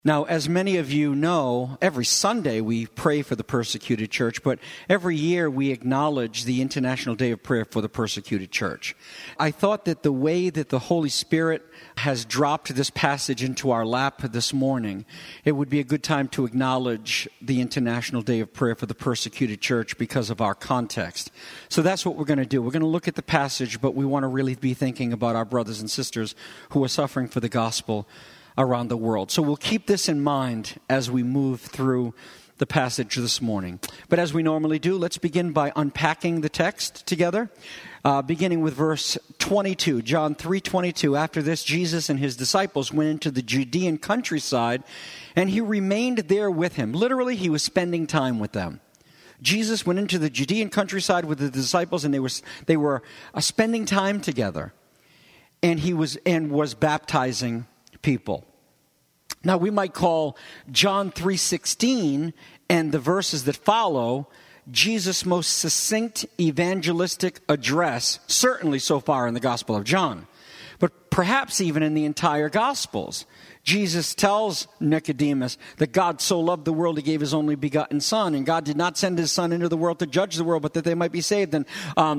Now, as many of you know, every Sunday we pray for the persecuted church, but every year we acknowledge the International Day of Prayer for the Persecuted Church. I thought that the way that the Holy Spirit has dropped this passage into our lap this morning, it would be a good time to acknowledge the International Day of Prayer for the Persecuted Church because of our context. So that's what we're going to do. We're going to look at the passage, but we want to really be thinking about our brothers and sisters who are suffering for the gospel around the world. So we'll keep this in mind as we move through the passage this morning. But as we normally do, let's begin by unpacking the text together, beginning with verse 22, John 3:22. After this, Jesus and his disciples went into the Judean countryside, and he remained there with him. Literally, he was spending time with them. Jesus went into the Judean countryside with the disciples, and they were spending time together, and he was baptizing people. Now, we might call John 3:16 and the verses that follow Jesus' most succinct evangelistic address, certainly so far in the Gospel of John, but perhaps even in the entire Gospels. Jesus tells Nicodemus that God so loved the world, he gave his only begotten Son, and God did not send his Son into the world to judge the world, but that they might be saved. And,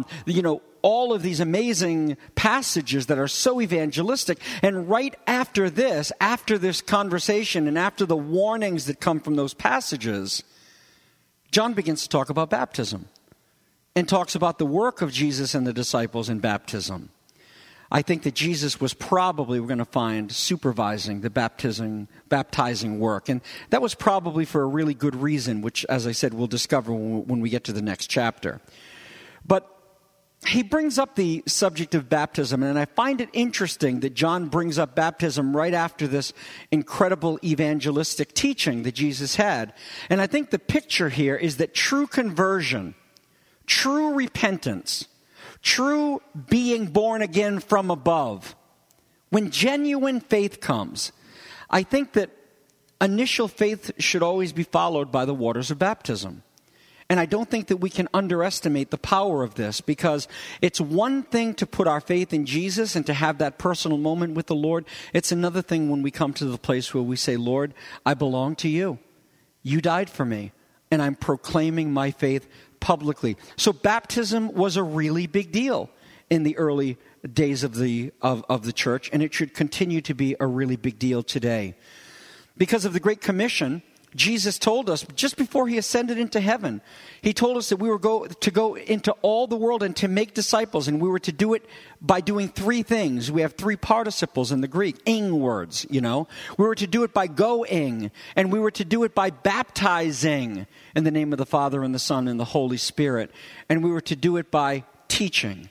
all of these amazing passages that are so evangelistic. And right after this conversation and after the warnings that come from those passages, John begins to talk about baptism and talks about the work of Jesus and the disciples in baptism. I think that Jesus was probably, we're going to find, supervising the baptizing work. And that was probably for a really good reason, which, as I said, we'll discover when we get to the next chapter. But he brings up the subject of baptism, and I find it interesting that John brings up baptism right after this incredible evangelistic teaching that Jesus had. And I think the picture here is that true conversion, true repentance, true being born again from above, when genuine faith comes, I think that initial faith should always be followed by the waters of baptism. And I don't think that we can underestimate the power of this, because it's one thing to put our faith in Jesus and to have that personal moment with the Lord. It's another thing when we come to the place where we say, Lord, I belong to you. You died for me, and I'm proclaiming my faith publicly. So baptism was a really big deal in the early days of the church, and it should continue to be a really big deal today. Because of the Great Commission, Jesus told us, just before he ascended into heaven, he told us that we were to go into all the world and to make disciples, and we were to do it by doing three things. We have three participles in the Greek, ing words, We were to do it by going, and we were to do it by baptizing in the name of the Father and the Son and the Holy Spirit, and we were to do it by teaching.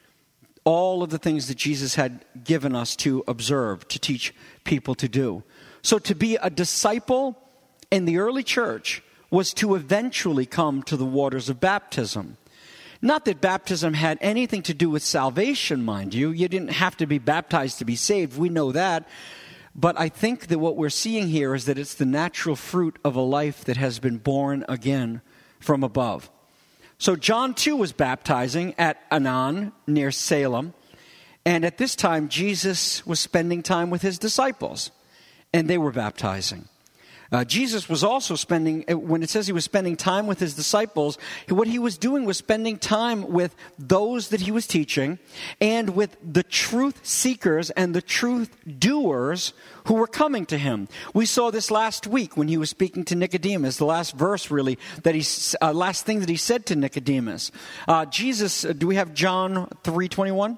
All of the things that Jesus had given us to observe, to teach people to do. So to be a disciple in the early church was to eventually come to the waters of baptism. Not that baptism had anything to do with salvation, mind you. You didn't have to be baptized to be saved. We know that. But I think that what we're seeing here is that it's the natural fruit of a life that has been born again from above. So John too was baptizing at Anan near Salem. And at this time, Jesus was spending time with his disciples, and they were baptizing. Jesus was also when it says he was spending time with his disciples, what he was doing was spending time with those that he was teaching and with the truth seekers and the truth doers who were coming to him. We saw this last week when he was speaking to Nicodemus, the last verse really, last thing that he said to Nicodemus. Jesus, do we have John 3:21?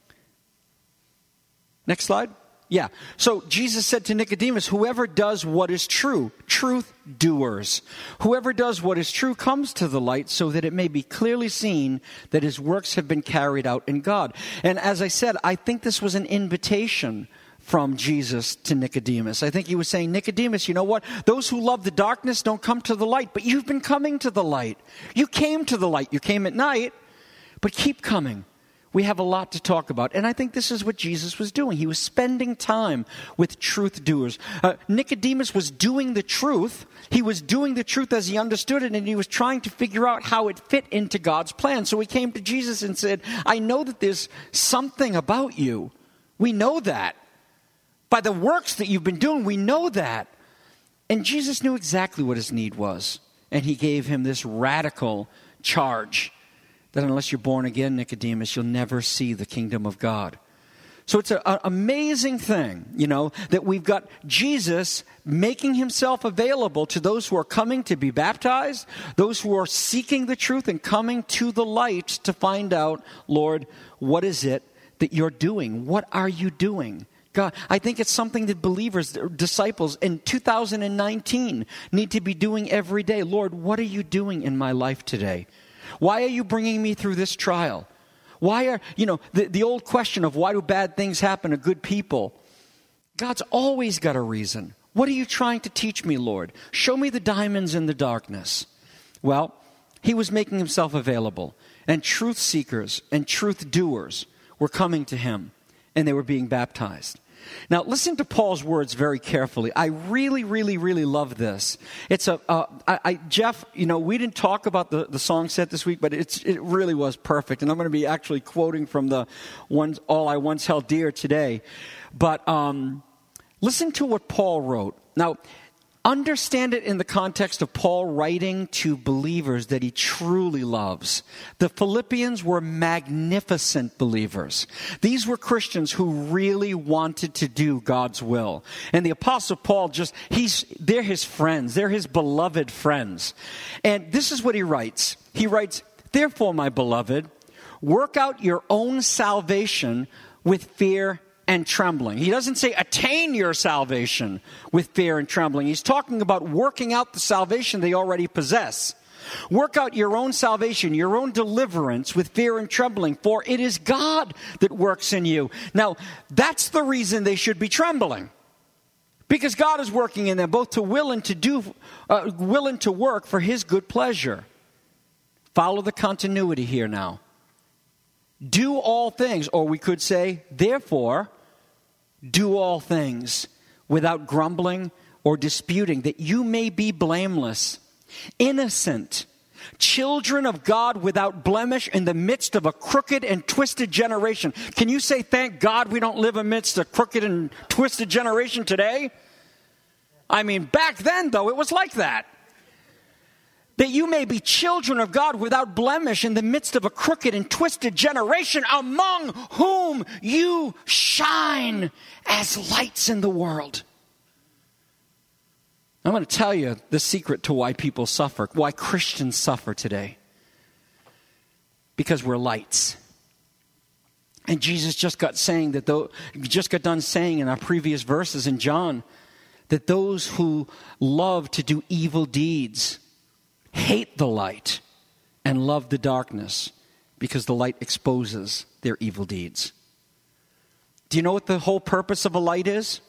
Next slide. Yeah. So Jesus said to Nicodemus, whoever does what is true, truth doers. Whoever does what is true comes to the light so that it may be clearly seen that his works have been carried out in God. And as I said, I think this was an invitation from Jesus to Nicodemus. I think he was saying, Nicodemus, you know what? Those who love the darkness don't come to the light, but you've been coming to the light. You came to the light. You came at night, but keep coming. We have a lot to talk about. And I think this is what Jesus was doing. He was spending time with truth doers. Nicodemus was doing the truth. He was doing the truth as he understood it, and he was trying to figure out how it fit into God's plan. So he came to Jesus and said, I know that there's something about you. We know that. By the works that you've been doing, we know that. And Jesus knew exactly what his need was. And he gave him this radical charge that unless you're born again, Nicodemus, you'll never see the kingdom of God. So it's an amazing thing, that we've got Jesus making himself available to those who are coming to be baptized, those who are seeking the truth and coming to the light to find out, Lord, what is it that you're doing? What are you doing? God, I think it's something that believers, disciples in 2019 need to be doing every day. Lord, what are you doing in my life today? Why are you bringing me through this trial? Why are, the old question of why do bad things happen to good people? God's always got a reason. What are you trying to teach me, Lord? Show me the diamonds in the darkness. Well, he was making himself available. And truth seekers and truth doers were coming to him. And they were being baptized. Now, listen to Paul's words very carefully. I really, really, really love this. It's Jeff, we didn't talk about the song set this week, but it really was perfect. And I'm going to be actually quoting from the ones, All I Once Held Dear today. But listen to what Paul wrote. Now, understand it in the context of Paul writing to believers that he truly loves. The Philippians were magnificent believers. These were Christians who really wanted to do God's will. And the Apostle Paul they're his friends. They're his beloved friends. And this is what he writes. He writes, "Therefore, my beloved, work out your own salvation with fear and trembling." He doesn't say attain your salvation with fear and trembling. He's talking about working out the salvation they already possess. Work out your own salvation, your own deliverance with fear and trembling, for it is God that works in you. Now, that's the reason they should be trembling. Because God is working in them, both to will and to work for his good pleasure. Follow the continuity here now. Do all things, or we could say, therefore, do all things without grumbling or disputing, that you may be blameless, innocent, children of God without blemish in the midst of a crooked and twisted generation. Can you say, thank God we don't live amidst a crooked and twisted generation today? I mean, back then, though, it was like that. That you may be children of God without blemish in the midst of a crooked and twisted generation, among whom you shine as lights in the world. I'm going to tell you the secret to why people suffer, why Christians suffer today. Because we're lights. And Jesus just got done saying in our previous verses in John that those who love to do evil deeds hate the light and love the darkness because the light exposes their evil deeds. Do you know what the whole purpose of a light is?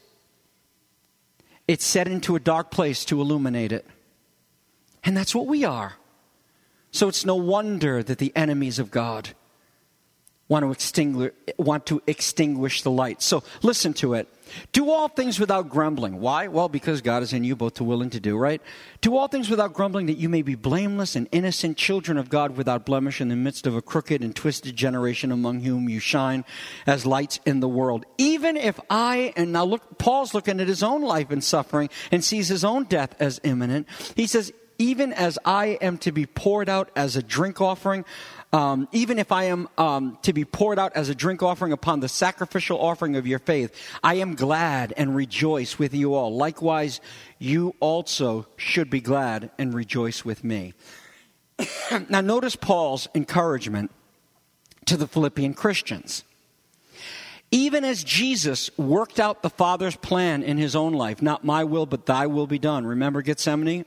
It's set into a dark place to illuminate it. And that's what we are. So it's no wonder that the enemies of God want to extinguish the light. So listen to it. Do all things without grumbling. Why? Well, because God is in you both to will and to do, right? Do all things without grumbling, that you may be blameless and innocent, children of God without blemish in the midst of a crooked and twisted generation, among whom you shine as lights in the world. Even if and now look, Paul's looking at his own life and suffering and sees his own death as imminent. He says, even as I am to be poured out as a drink offering, even if I am to be poured out as a drink offering upon the sacrificial offering of your faith, I am glad and rejoice with you all. Likewise, you also should be glad and rejoice with me. Now notice Paul's encouragement to the Philippian Christians. Even as Jesus worked out the Father's plan in his own life, not my will, but thy will be done. Remember Gethsemane?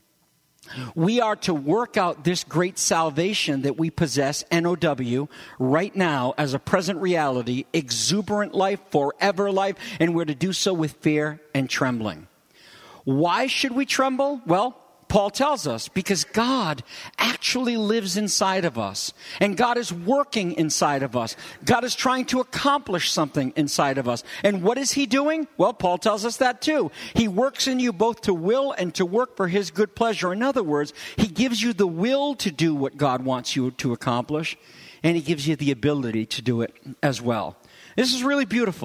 We are to work out this great salvation that we possess, NOW, right now as a present reality, exuberant life, forever life, and we're to do so with fear and trembling. Why should we tremble? Well, Paul tells us, because God actually lives inside of us. And God is working inside of us. God is trying to accomplish something inside of us. And what is he doing? Well, Paul tells us that too. He works in you both to will and to work for his good pleasure. In other words, he gives you the will to do what God wants you to accomplish. And he gives you the ability to do it as well. This is really beautiful.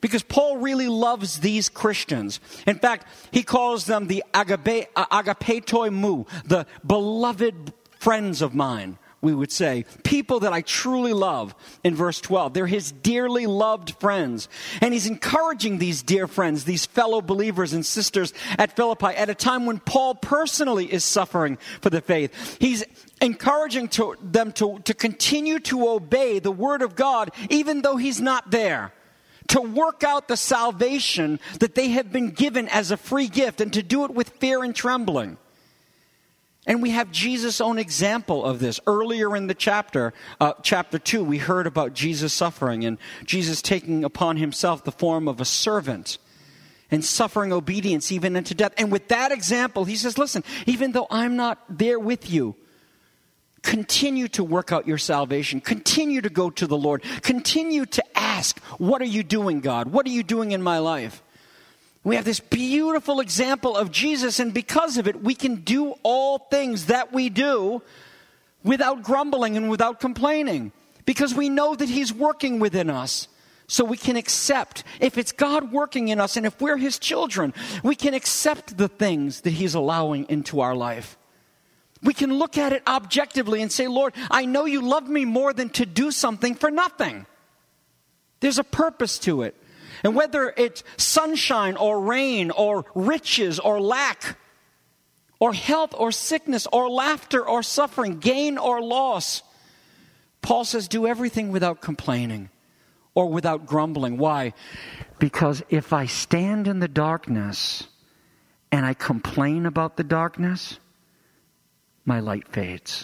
Because Paul really loves these Christians. In fact, he calls them the agapetoi mu, the beloved friends of mine, we would say. People that I truly love in verse 12. They're his dearly loved friends. And he's encouraging these dear friends, these fellow believers and sisters at Philippi at a time when Paul personally is suffering for the faith. He's encouraging them to continue to obey the word of God even though he's not there. To work out the salvation that they have been given as a free gift, and to do it with fear and trembling. And we have Jesus' own example of this. Earlier in the chapter 2, we heard about Jesus suffering and Jesus taking upon himself the form of a servant and suffering obedience even unto death. And with that example, he says, listen, even though I'm not there with you, continue to work out your salvation. Continue to go to the Lord. Continue to ask, what are you doing, God? What are you doing in my life? We have this beautiful example of Jesus, and because of it, we can do all things that we do without grumbling and without complaining, because we know that he's working within us. So we can accept, if it's God working in us, and if we're his children, we can accept the things that he's allowing into our life. We can look at it objectively and say, Lord, I know you love me more than to do something for nothing. There's a purpose to it. And whether it's sunshine or rain or riches or lack or health or sickness or laughter or suffering, gain or loss, Paul says do everything without complaining or without grumbling. Why? Because if I stand in the darkness and I complain about the darkness, my light fades.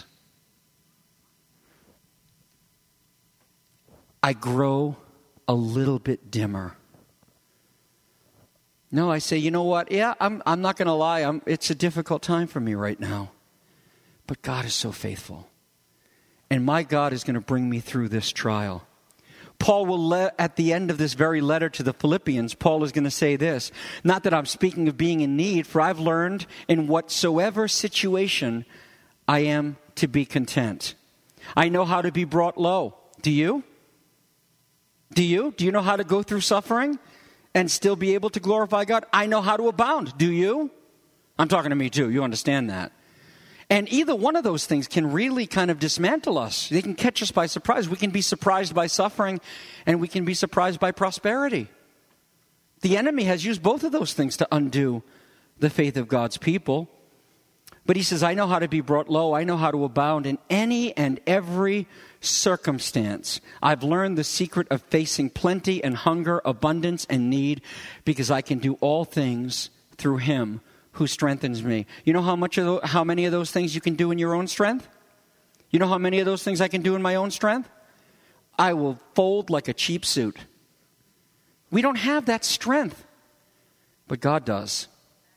I grow a little bit dimmer. No, I say, you know what? Yeah, I'm not going to lie. It's a difficult time for me right now. But God is so faithful. And my God is going to bring me through this trial. Paul will, at the end of this very letter to the Philippians, Paul is going to say this. Not that I'm speaking of being in need, for I've learned in whatsoever situation I am to be content. I know how to be brought low. Do you? Do you? Do you know how to go through suffering and still be able to glorify God? I know how to abound. Do you? I'm talking to me too. You understand that. And either one of those things can really kind of dismantle us. They can catch us by surprise. We can be surprised by suffering, and we can be surprised by prosperity. The enemy has used both of those things to undo the faith of God's people. But he says, I know how to be brought low. I know how to abound in any and every circumstance. I've learned the secret of facing plenty and hunger, abundance and need, because I can do all things through him who strengthens me. You know how many of those things you can do in your own strength? You know how many of those things I can do in my own strength? I will fold like a cheap suit. We don't have that strength, but God does.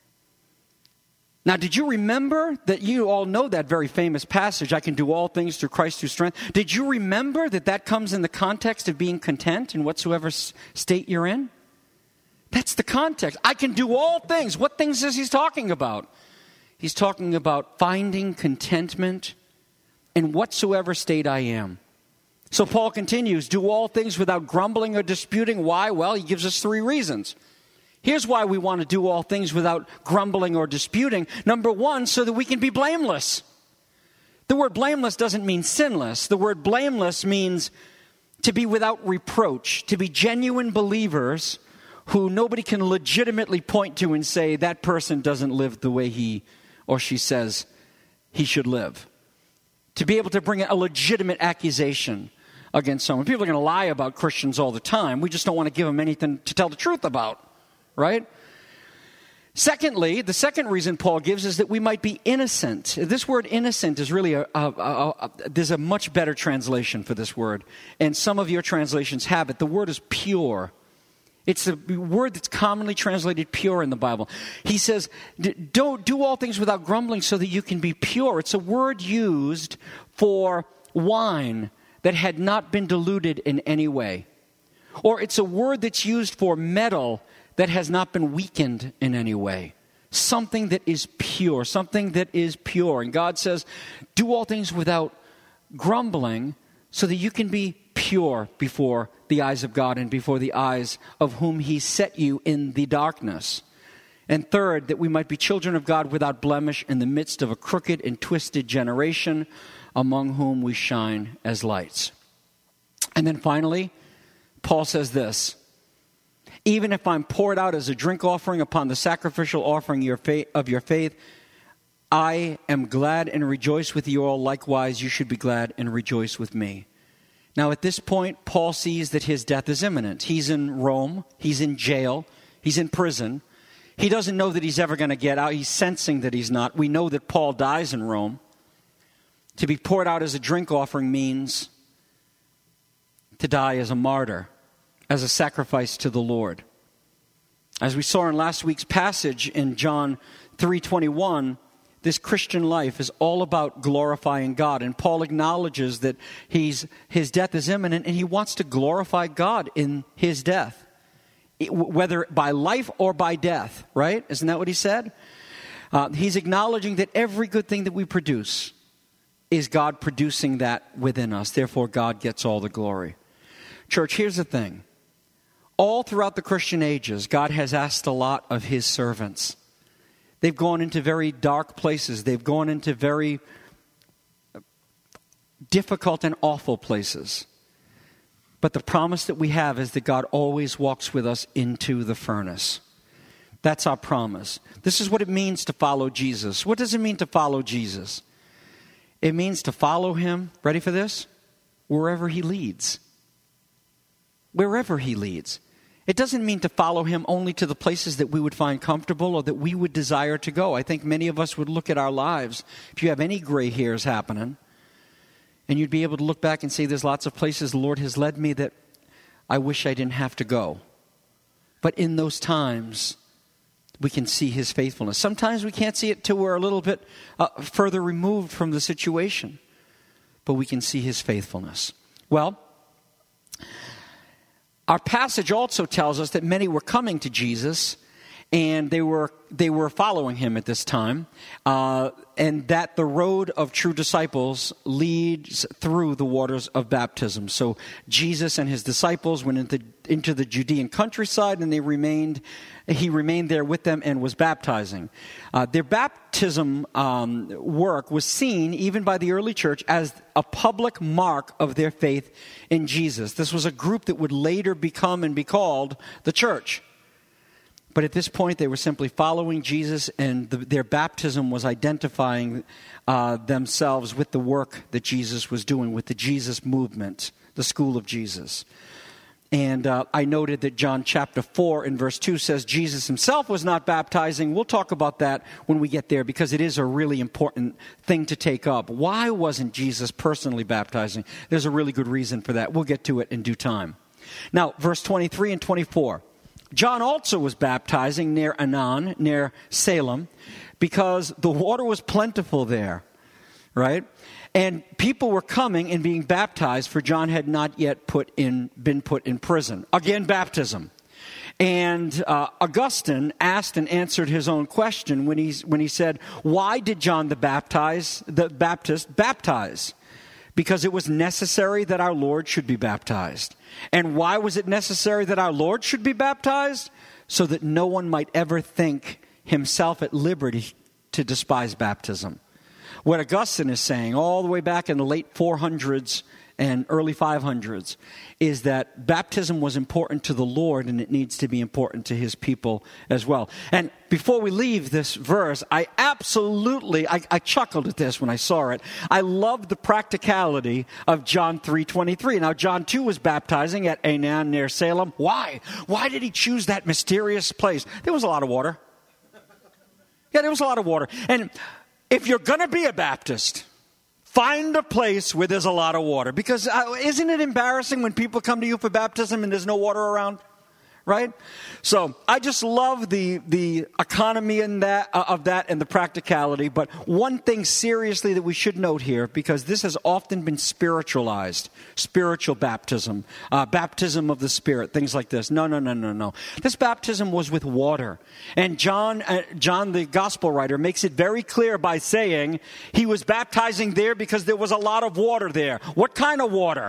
Now, did you remember that you all know that very famous passage, I can do all things through Christ who strengthens? Did you remember that that comes in the context of being content in whatsoever state you're in? That's the context. I can do all things. What things is he talking about? He's talking about finding contentment in whatsoever state I am. So Paul continues, do all things without grumbling or disputing. Why? Well, he gives us 3 reasons. Here's why we want to do all things without grumbling or disputing. Number 1, so that we can be blameless. The word blameless doesn't mean sinless. The word blameless means to be without reproach, to be genuine believers who nobody can legitimately point to and say that person doesn't live the way he or she says he should live. To be able to bring a legitimate accusation against someone. People are going to lie about Christians all the time. We just don't want to give them anything to tell the truth about. Right? Secondly, the second reason Paul gives is that we might be innocent. This word innocent is really there's a much better translation for this word. And some of your translations have it. The word is pure. It's the word that's commonly translated pure in the Bible. He says, don't do all things without grumbling so that you can be pure. It's a word used for wine that had not been diluted in any way. Or it's a word that's used for metal that has not been weakened in any way. Something that is pure. Something that is pure. And God says, do all things without grumbling so that you can be pure before the eyes of God and before the eyes of whom he set you in the darkness. And third, that we might be children of God without blemish in the midst of a crooked and twisted generation, among whom we shine as lights. And then finally, Paul says this: even if I'm poured out as a drink offering upon the sacrificial offering of your faith, I am glad and rejoice with you all. Likewise, you should be glad and rejoice with me. Now, at this point, Paul sees that his death is imminent. He's in Rome. He's in jail. He's in prison. He doesn't know that he's ever going to get out. He's sensing that he's not. We know that Paul dies in Rome. To be poured out as a drink offering means to die as a martyr, as a sacrifice to the Lord. As we saw in last week's passage in John 3:21, this Christian life is all about glorifying God. And Paul acknowledges that his death is imminent, and he wants to glorify God in his death, whether by life or by death, right? Isn't that what he said? He's acknowledging that every good thing that we produce is God producing that within us. Therefore, God gets all the glory. Church, here's the thing. All throughout the Christian ages, God has asked a lot of his servants. They've gone into very dark places. They've gone into very difficult and awful places. But the promise that we have is that God always walks with us into the furnace. That's our promise. This is what it means to follow Jesus. What does it mean to follow Jesus? It means to follow him, ready for this? Wherever he leads. Wherever he leads. It doesn't mean to follow him only to the places that we would find comfortable or that we would desire to go. I think many of us would look at our lives, if you have any gray hairs happening, and you'd be able to look back and say, there's lots of places the Lord has led me that I wish I didn't have to go. But in those times, we can see his faithfulness. Sometimes we can't see it till we're a little bit further removed from the situation. But we can see his faithfulness. Well, our passage also tells us that many were coming to Jesus, and they were following him at this time, and that the road of true disciples leads through the waters of baptism. So Jesus and his disciples went into the Judean countryside, and he remained there with them and was baptizing. Their baptism work was seen, even by the early church, as a public mark of their faith in Jesus. This was a group that would later become and be called the church. But at this point, they were simply following Jesus, and their baptism was identifying themselves with the work that Jesus was doing, with the Jesus movement, the school of Jesus. And I noted that John chapter 4 and verse 2 says Jesus himself was not baptizing. We'll talk about that when we get there, because it is a really important thing to take up. Why wasn't Jesus personally baptizing? There's a really good reason for that. We'll get to it in due time. Now, verse 23 and 24. John also was baptizing near Aenon, near Salem, because the water was plentiful there, right? And people were coming and being baptized, for John had not yet been put in prison. Again, baptism. And Augustine asked and answered his own question when he said, why did John the Baptist baptize? Because it was necessary that our Lord should be baptized. And why was it necessary that our Lord should be baptized? So that no one might ever think himself at liberty to despise baptism. What Augustine is saying all the way back in the late 400s and early 500s is that baptism was important to the Lord, and it needs to be important to his people as well. And before we leave this verse, I chuckled at this when I saw it. I love the practicality of John 3:23. Now, John too was baptizing at Aenon near Salem. Why? Why did he choose that mysterious place? There was a lot of water. Yeah, there was a lot of water. And if you're going to be a Baptist, find a place where there's a lot of water. Because isn't it embarrassing when people come to you for baptism and there's no water around? Right? So I just love the economy in of that and the practicality. But one thing seriously that we should note here, because this has often been spiritualized, spiritual baptism, baptism of the Spirit, things like this. No. This baptism was with water. And John, the gospel writer, makes it very clear by saying he was baptizing there because there was a lot of water there. What kind of water?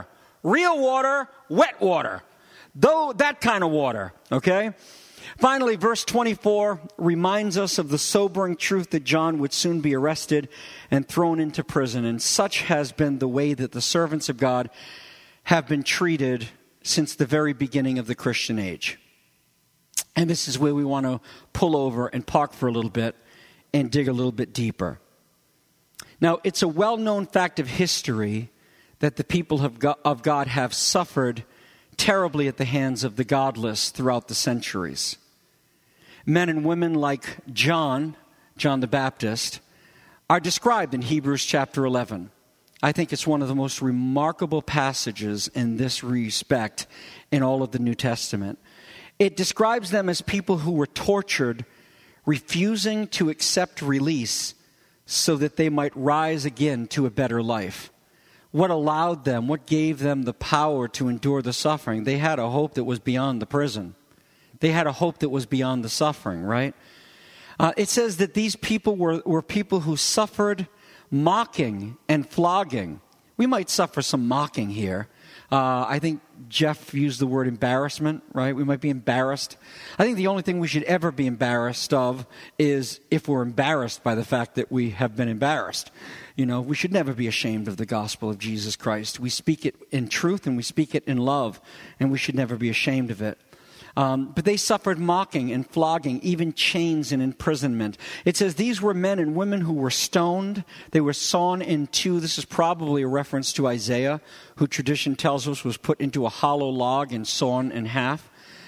real water, wet water. Though that kind of water, okay? Finally, verse 24 reminds us of the sobering truth that John would soon be arrested and thrown into prison. And such has been the way that the servants of God have been treated since the very beginning of the Christian age. And this is where we want to pull over and park for a little bit and dig a little bit deeper. Now, it's a well-known fact of history that the people of God have suffered terribly at the hands of the godless throughout the centuries. Men and women like John the Baptist, are described in Hebrews chapter 11. I think it's one of the most remarkable passages in this respect in all of the New Testament. It describes them as people who were tortured, refusing to accept release so that they might rise again to a better life. What allowed them, what gave them the power to endure the suffering? They had a hope that was beyond the prison. They had a hope that was beyond the suffering, right? It says that these people were people who suffered mocking and flogging. We might suffer some mocking here. I think Jeff used the word embarrassment, right? We might be embarrassed. I think the only thing we should ever be embarrassed of is if we're embarrassed by the fact that we have been embarrassed. You know, we should never be ashamed of the gospel of Jesus Christ. We speak it in truth and we speak it in love, and we should never be ashamed of it. But they suffered mocking and flogging, even chains and imprisonment. It says these were men and women who were stoned. They were sawn in two. This is probably a reference to Isaiah, who tradition tells us was put into a hollow log and sawn in half.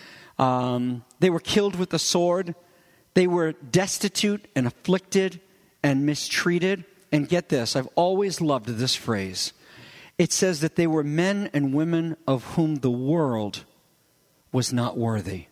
They were killed with the sword. They were destitute and afflicted and mistreated. And get this, I've always loved this phrase. It says that they were men and women of whom the world was not worthy.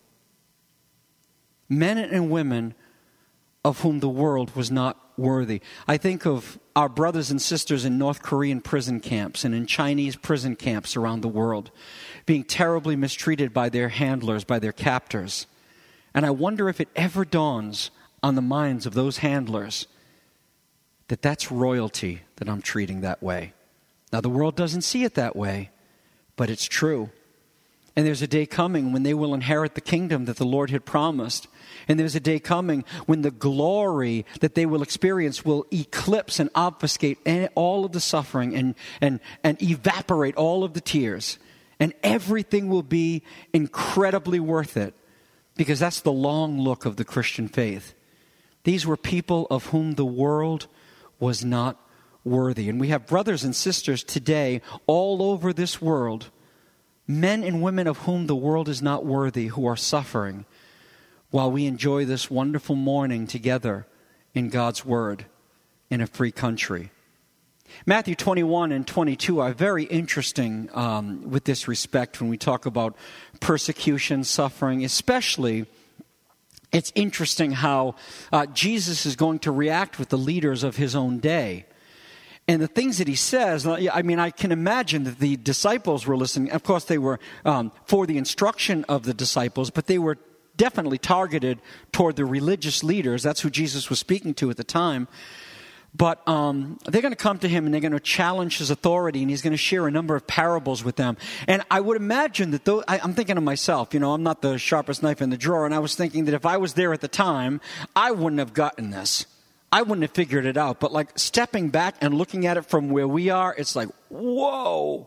Men and women of whom the world was not worthy. I think of our brothers and sisters in North Korean prison camps and in Chinese prison camps around the world being terribly mistreated by their handlers, by their captors. And I wonder if it ever dawns on the minds of those handlers that that's royalty that I'm treating that way. Now, the world doesn't see it that way, but it's true. And there's a day coming when they will inherit the kingdom that the Lord had promised. And there's a day coming when the glory that they will experience will eclipse and obfuscate all of the suffering and evaporate all of the tears. And everything will be incredibly worth it, because that's the long look of the Christian faith. These were people of whom the world was not worthy. And we have brothers and sisters today all over this world, men and women of whom the world is not worthy, who are suffering while we enjoy this wonderful morning together in God's Word in a free country. Matthew 21 and 22 are very interesting with this respect when we talk about persecution, suffering. Especially, it's interesting how Jesus is going to react with the leaders of his own day. And the things that he says, I mean, I can imagine that the disciples were listening. Of course, they were for the instruction of the disciples, but they were definitely targeted toward the religious leaders. That's who Jesus was speaking to at the time. But they're going to come to him and they're going to challenge his authority, and he's going to share a number of parables with them. And I would imagine that I'm thinking of myself, I'm not the sharpest knife in the drawer, and I was thinking that if I was there at the time, I wouldn't have gotten this. I wouldn't have figured it out. But like stepping back and looking at it from where we are, it's like, whoa,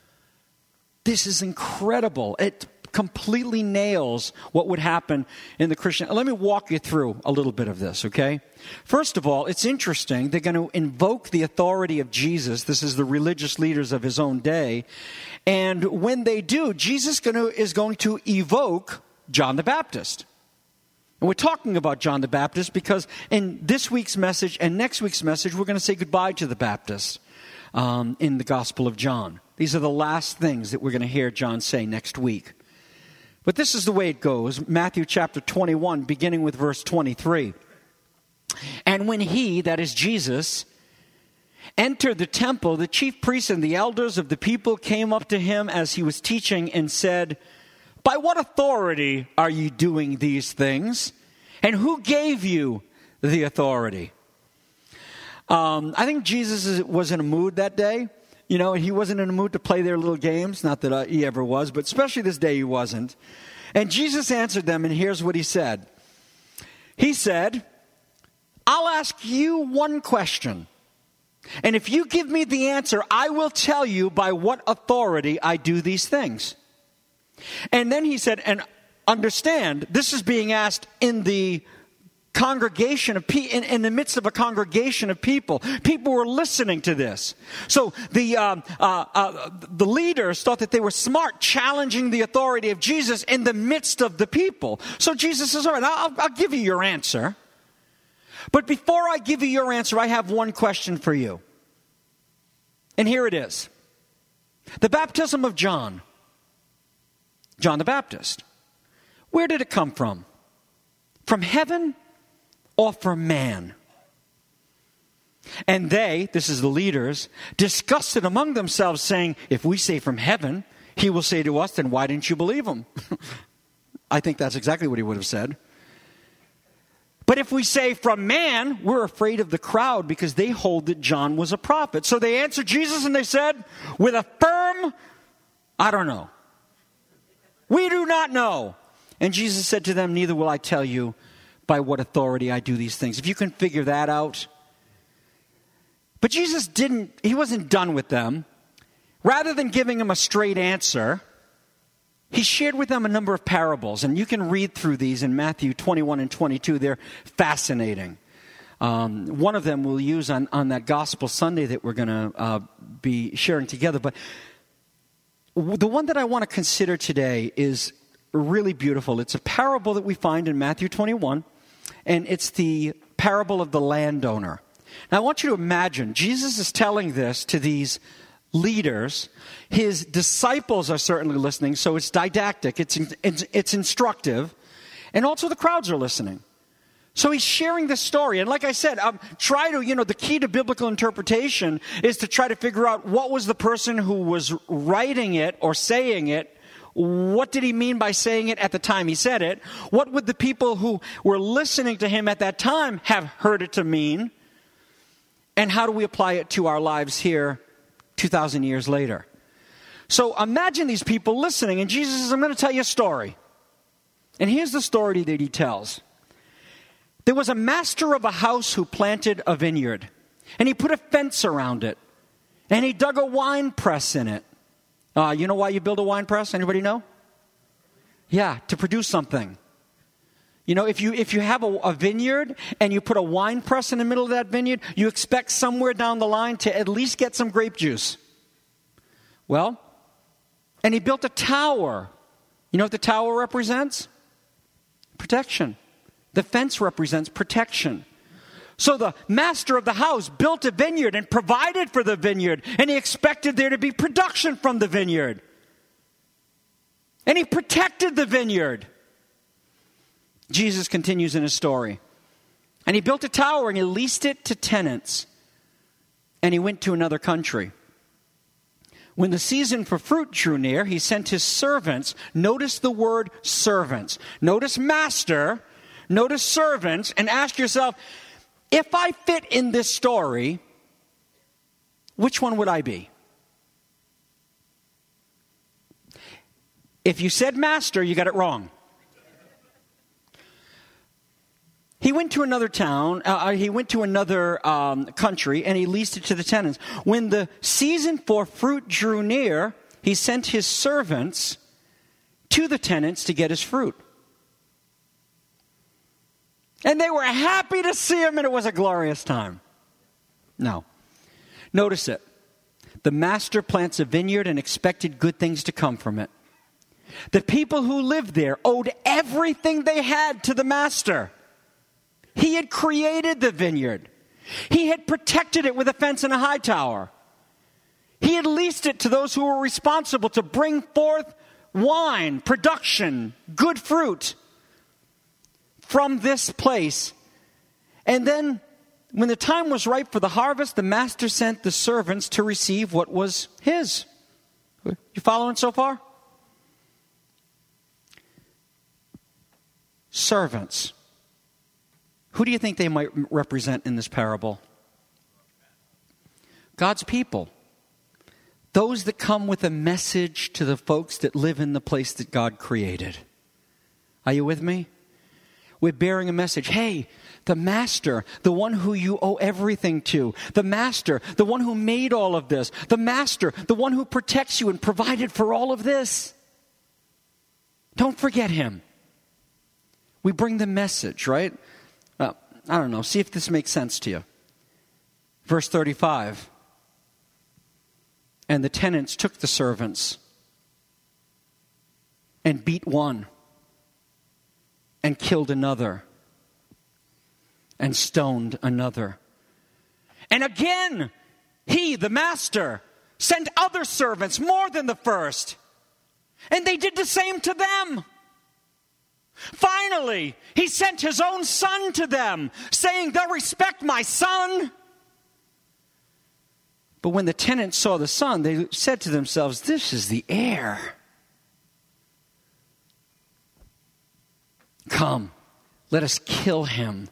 this is incredible. It completely nails what would happen in the Christian. Let me walk you through a little bit of this, okay? First of all, it's interesting. They're going to invoke the authority of Jesus. This is the religious leaders of his own day. And when they do, Jesus is going to evoke John the Baptist. And we're talking about John the Baptist because in this week's message and next week's message, we're going to say goodbye to the Baptists in the Gospel of John. These are the last things that we're going to hear John say next week. But this is the way it goes. Matthew chapter 21, beginning with verse 23. And when he, that is Jesus, entered the temple, the chief priests and the elders of the people came up to him as he was teaching and said, "By what authority are you doing these things? And who gave you the authority?" I think Jesus was in a mood that day. And he wasn't in the mood to play their little games. Not that he ever was, but especially this day he wasn't. And Jesus answered them, and here's what he said. He said, I'll ask you one question. And if you give me the answer, I will tell you by what authority I do these things. And then he said, and understand, this is being asked in the congregation of in the midst of a congregation of people. People were listening to this. So the leaders thought that they were smart, challenging the authority of Jesus in the midst of the people. So Jesus says, all right, I'll give you your answer. But before I give you your answer, I have one question for you. And here it is. The baptism of John the Baptist, where did it come from? From heaven or from man? And they, this is the leaders, discussed it among themselves, saying, if we say from heaven, he will say to us, then why didn't you believe him? I think that's exactly what he would have said. But if we say from man, we're afraid of the crowd because they hold that John was a prophet. So they answered Jesus and they said, with a firm, I don't know. We do not know. And Jesus said to them, neither will I tell you by what authority I do these things. If you can figure that out. But Jesus he wasn't done with them. Rather than giving them a straight answer, he shared with them a number of parables. And you can read through these in Matthew 21 and 22. They're fascinating. One of them we'll use on that Gospel Sunday that we're going to be sharing together. But the one that I want to consider today is really beautiful. It's a parable that we find in Matthew 21, and it's the parable of the landowner. Now, I want you to imagine, Jesus is telling this to these leaders. His disciples are certainly listening, so it's didactic, it's instructive, and also the crowds are listening. So he's sharing this story. And like I said, the key to biblical interpretation is to try to figure out what was the person who was writing it or saying it. What did he mean by saying it at the time he said it? What would the people who were listening to him at that time have heard it to mean? And how do we apply it to our lives here 2,000 years later? So imagine these people listening, and Jesus says, I'm going to tell you a story. And here's the story that he tells. There was a master of a house who planted a vineyard, and he put a fence around it, and he dug a wine press in it. You know why you build a wine press? Anybody know? Yeah, to produce something. If you have a vineyard and you put a wine press in the middle of that vineyard, you expect somewhere down the line to at least get some grape juice. Well, and he built a tower. You know what the tower represents? Protection. The fence represents protection. So the master of the house built a vineyard and provided for the vineyard, and he expected there to be production from the vineyard. And he protected the vineyard. Jesus continues in his story. And he built a tower and he leased it to tenants. And he went to another country. When the season for fruit drew near, he sent his servants. Notice the word servants. Notice master. Notice servants. And ask yourself, if I fit in this story, which one would I be? If you said master, you got it wrong. He went to another town, he went to another country, and he leased it to the tenants. When the season for fruit drew near, he sent his servants to the tenants to get his fruit. And they were happy to see him, and it was a glorious time. No. Notice it. The master plants a vineyard and expected good things to come from it. The people who lived there owed everything they had to the master. He had created the vineyard. He had protected it with a fence and a high tower. He had leased it to those who were responsible to bring forth wine, production, good fruit from this place. And then, when the time was ripe for the harvest, the master sent the servants to receive what was his. You following so far? Servants. Who do you think they might represent in this parable? God's people. those that come with a message to the folks that live in the place that God created. Are you with me? We're bearing a message. Hey, the Master, the one who you owe everything to, the Master, the one who made all of this, the Master, the one who protects you and provided for all of this. Don't forget him. We bring the message, right? I don't know. See if this makes sense to you. Verse 35. And the tenants took the servants and beat one and killed another and stoned another. And again, he, the master, sent other servants more than the first. And they did the same to them. Finally, he sent his own son to them, saying, they'll respect my son. But when the tenants saw the son, they said to themselves, this is the heir. Come, let us kill him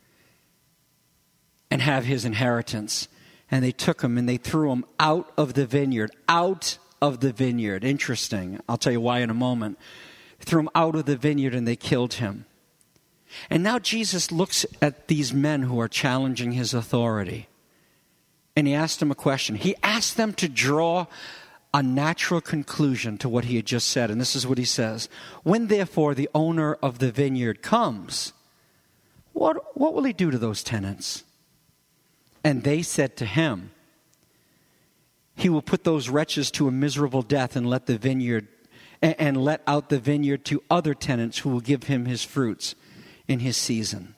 and have his inheritance. And they took him and they threw him out of the vineyard. Out of the vineyard. Interesting. I'll tell you why in a moment. They threw him out of the vineyard and they killed him. And now Jesus looks at these men who are challenging his authority. And he asked them a question. He asked them to draw a natural conclusion to what he had just said. And this is what he says. When therefore the owner of the vineyard comes, what will he do to those tenants? And they said to him, he will put those wretches to a miserable death and let out the vineyard to other tenants who will give him his fruits in his season.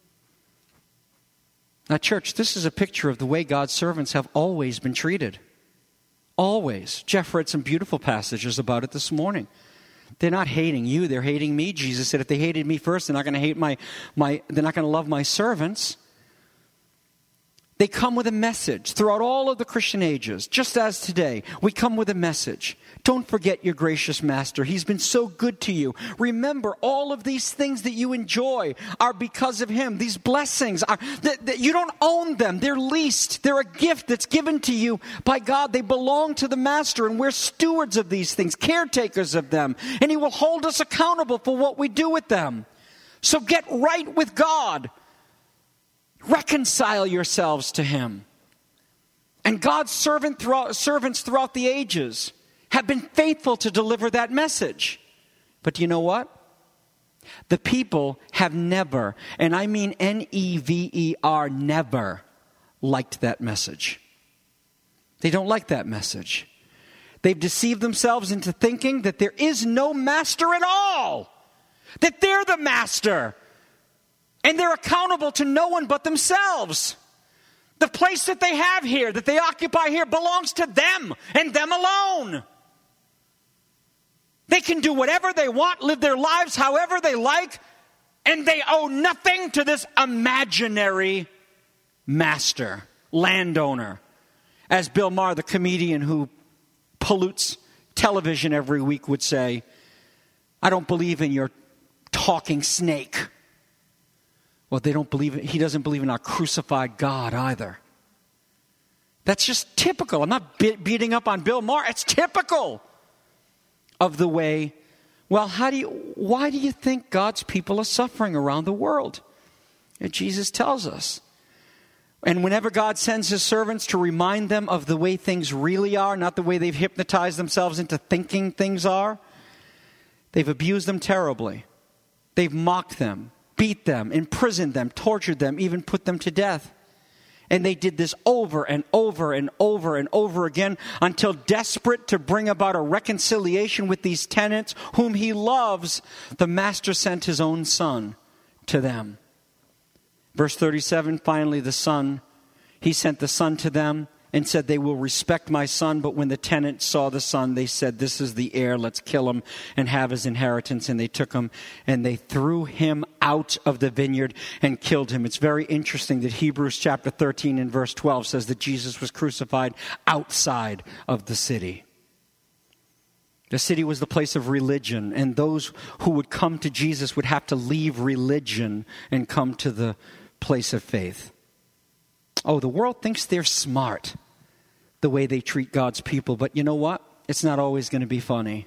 Now, church, this is a picture of the way God's servants have always been treated. Always. Jeff read some beautiful passages about it this morning. They're not hating you, they're hating me. Jesus said if they hated me first, they're not going to hate they're not going to love my servants. They come with a message throughout all of the Christian ages, just as today. We come with a message. Don't forget your gracious master. He's been so good to you. Remember, all of these things that you enjoy are because of him. These blessings, that you don't own them. They're leased. They're a gift that's given to you by God. They belong to the master, and we're stewards of these things, caretakers of them. And he will hold us accountable for what we do with them. So get right with God. Reconcile yourselves to him. And God's servants throughout the ages have been faithful to deliver that message. But do you know what? The people have never, and I mean N-E-V-E-R, never liked that message. They don't like that message. They've deceived themselves into thinking that there is no master at all. That they're the master. And they're accountable to no one but themselves. The place that they have here, that they occupy here, belongs to them and them alone. They can do whatever they want, live their lives however they like, and they owe nothing to this imaginary master, landowner. As Bill Maher, the comedian who pollutes television every week, would say, I don't believe in your talking snake. Well, he doesn't believe in our crucified God either. That's just typical. I'm not beating up on Bill Maher. It's typical of the way, well, why do you think God's people are suffering around the world? And Jesus tells us. And whenever God sends his servants to remind them of the way things really are, not the way they've hypnotized themselves into thinking things are, they've abused them terribly. They've mocked them, beat them, imprisoned them, tortured them, even put them to death. And they did this over and over and over and over again until, desperate to bring about a reconciliation with these tenants whom he loves, the master sent his own son to them. Verse 37, finally he sent the son to them and said, they will respect my son. But when the tenants saw the son, they said, this is the heir, let's kill him and have his inheritance. And they took him and they threw him out of the vineyard and killed him. It's very interesting that Hebrews chapter 13 and verse 12 says that Jesus was crucified outside of the city. The city was the place of religion, and those who would come to Jesus would have to leave religion and come to the place of faith. Oh, the world thinks they're smart. the way they treat God's people. But you know what? It's not always going to be funny.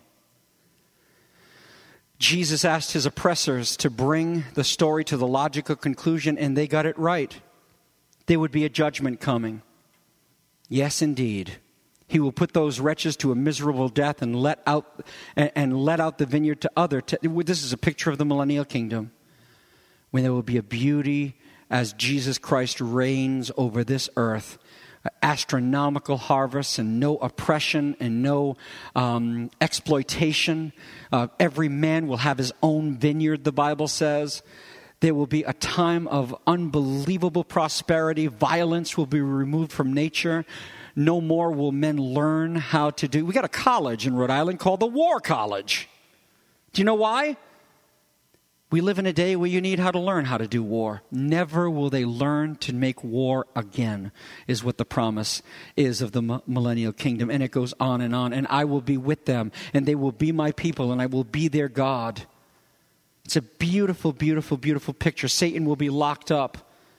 Jesus asked his oppressors to bring the story to the logical conclusion, and they got it right. There would be a judgment coming. Yes, indeed. He will put those wretches to a miserable death and let out the vineyard to others. This is a picture of the millennial kingdom, when there will be a beauty as Jesus Christ reigns over this earth. Astronomical harvests and no oppression and no exploitation. Every man will have his own vineyard, the Bible says. There will be a time of unbelievable prosperity. Violence will be removed from nature. No more will men learn how to do. We got a college in Rhode Island called the War College. Do you know why? We live in a day where you need how to learn how to do war. Never will they learn to make war again, is what the promise is of the millennial kingdom. And it goes on. And I will be with them, and they will be my people, and I will be their God. It's a beautiful, beautiful, beautiful picture. Satan will be locked up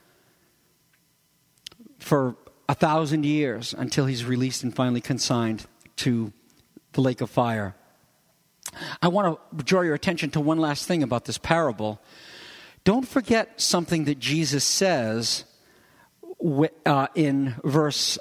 for 1,000 years until he's released and finally consigned to the lake of fire. I want to draw your attention to one last thing about this parable. Don't forget something that Jesus says in verse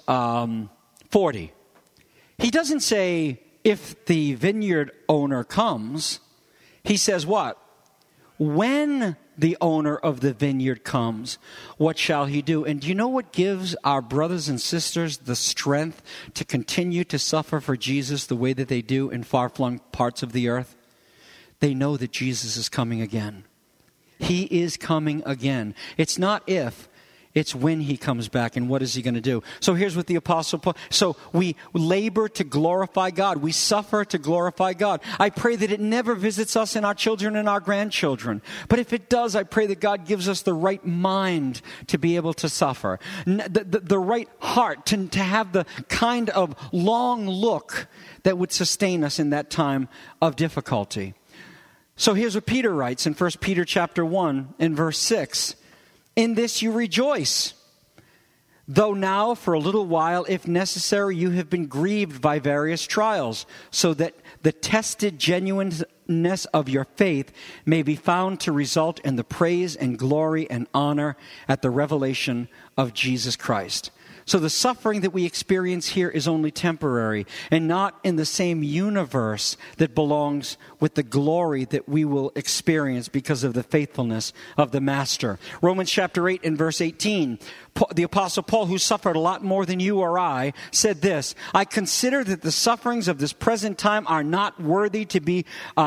40. He doesn't say, if the vineyard owner comes. He says what? When the owner of the vineyard comes, what shall he do? And do you know what gives our brothers and sisters the strength to continue to suffer for Jesus the way that they do in far-flung parts of the earth? They know that Jesus is coming again. He is coming again. It's not if, it's when he comes back, and what is he going to do? So here's what the Apostle Paul... So we labor to glorify God. We suffer to glorify God. I pray that it never visits us and our children and our grandchildren. But if it does, I pray that God gives us the right mind to be able to suffer. The right heart to have the kind of long look that would sustain us in that time of difficulty. So here's what Peter writes in 1 Peter chapter 1 and verse 6. In this you rejoice, though now for a little while, if necessary, you have been grieved by various trials, so that the tested genuineness of your faith may be found to result in the praise and glory and honor at the revelation of Jesus Christ. So the suffering that we experience here is only temporary and not in the same universe that belongs with the glory that we will experience because of the faithfulness of the Master. Romans chapter 8 and verse 18, the Apostle Paul, who suffered a lot more than you or I, said this, I consider that the sufferings of this present time are not worthy to be,